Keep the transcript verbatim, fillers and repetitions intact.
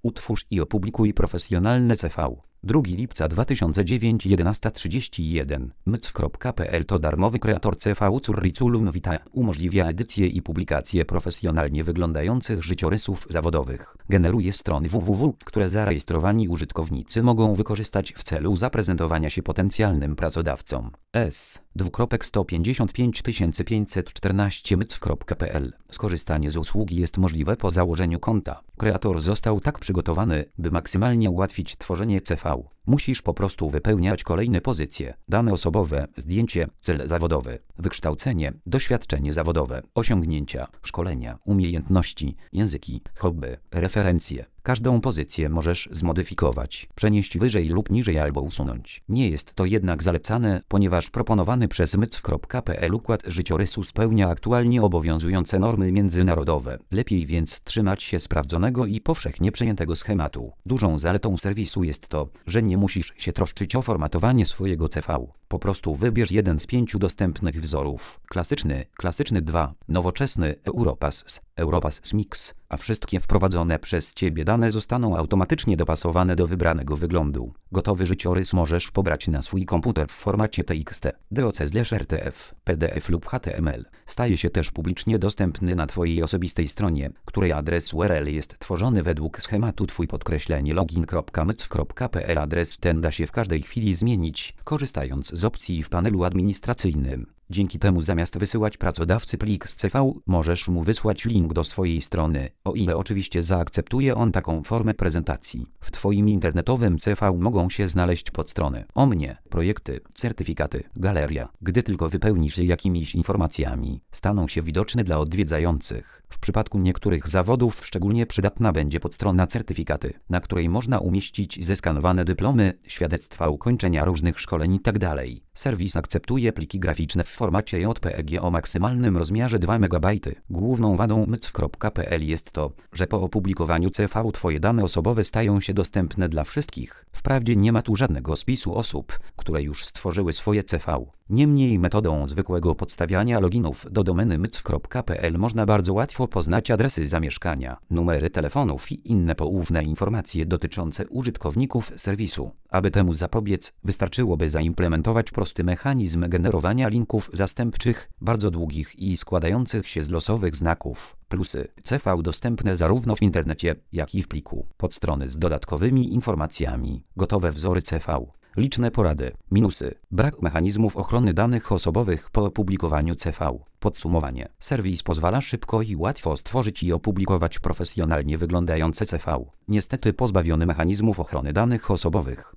Utwórz i opublikuj profesjonalne C V. drugiego lipca dwa tysiące dziewiątego, jedenasta trzydzieści jeden. mytw kropka p l to darmowy kreator C V Curriculum Vitae. Umożliwia edycję i publikację profesjonalnie wyglądających życiorysów zawodowych. Generuje strony www, które zarejestrowani użytkownicy mogą wykorzystać w celu zaprezentowania się potencjalnym pracodawcom. S. dwukropek sto pięćdziesiąt pięć tysięcy pięćset czternaście mytw kropka p l. Skorzystanie z usługi jest możliwe po założeniu konta. Kreator został tak przygotowany, by maksymalnie ułatwić tworzenie C V. Musisz po prostu wypełniać kolejne pozycje: dane osobowe, zdjęcie, cel zawodowy, wykształcenie, doświadczenie zawodowe, osiągnięcia, szkolenia, umiejętności, języki, hobby, referencje. Każdą pozycję możesz zmodyfikować, przenieść wyżej lub niżej albo usunąć. Nie jest to jednak zalecane, ponieważ proponowany przez mytw kropka p l układ życiorysu spełnia aktualnie obowiązujące normy międzynarodowe. Lepiej więc trzymać się sprawdzonego i powszechnie przyjętego schematu. Dużą zaletą serwisu jest to, że nie musisz się troszczyć o formatowanie swojego C V. Po prostu wybierz jeden z pięciu dostępnych wzorów. Klasyczny, klasyczny dwa, nowoczesny, Europass, Europass Mix, a wszystkie wprowadzone przez Ciebie dane zostaną automatycznie dopasowane do wybranego wyglądu. Gotowy życiorys możesz pobrać na swój komputer w formacie T X T, doc/R T F, P D F lub H T M L. Staje się też publicznie dostępny na Twojej osobistej stronie, której adres U R L jest tworzony według schematu Twój podkreślenie login kropka mytw kropka p l. Adres ten da się w każdej chwili zmienić, korzystając z opcji w panelu administracyjnym. Dzięki temu zamiast wysyłać pracodawcy plik z C V, możesz mu wysłać link do swojej strony, o ile oczywiście zaakceptuje on taką formę prezentacji. W Twoim internetowym C V mogą się znaleźć podstrony o mnie, projekty, certyfikaty, galeria. Gdy tylko wypełnisz je jakimiś informacjami, staną się widoczne dla odwiedzających. W przypadku niektórych zawodów szczególnie przydatna będzie podstrona certyfikaty, na której można umieścić zeskanowane dyplomy, świadectwa ukończenia różnych szkoleń itd. Serwis akceptuje pliki graficzne w formacie J P G o maksymalnym rozmiarze dwa megabajty. Główną wadą mytw kropka p l jest to, że po opublikowaniu C V Twoje dane osobowe stają się dostępne dla wszystkich. Wprawdzie nie ma tu żadnego spisu osób, które już stworzyły swoje C V. Niemniej metodą zwykłego podstawiania loginów do domeny mytw kropka p l można bardzo łatwo poznać adresy zamieszkania, numery telefonów i inne poufne informacje dotyczące użytkowników serwisu. Aby temu zapobiec, wystarczyłoby zaimplementować prosty mechanizm generowania linków zastępczych, bardzo długich i składających się z losowych znaków. Plusy: C V dostępne zarówno w internecie, jak i w pliku. Podstrony z dodatkowymi informacjami. Gotowe wzory C V. Liczne porady. Minusy: brak mechanizmów ochrony danych osobowych po opublikowaniu C V. Podsumowanie. Serwis pozwala szybko i łatwo stworzyć i opublikować profesjonalnie wyglądające C V. Niestety pozbawiony mechanizmów ochrony danych osobowych.